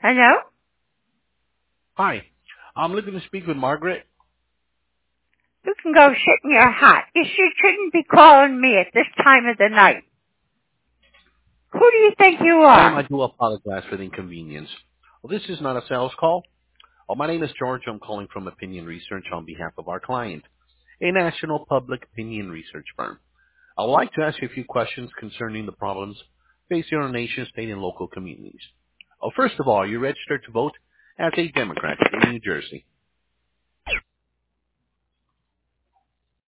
Hello? Hi. I'm looking to speak with Margaret. You can go sit in your hat. You shouldn't be calling me at this time of the night. Who do you think you Ma'am, I are? do apologize for the inconvenience. Well, this is not a sales call. My name is George. I'm calling from Opinion Research on behalf of our client, a national public opinion research firm. I would like to ask you a few questions concerning the problems facing our nation, state, and local communities. First of all, are you registered to vote as a Democrat in New Jersey?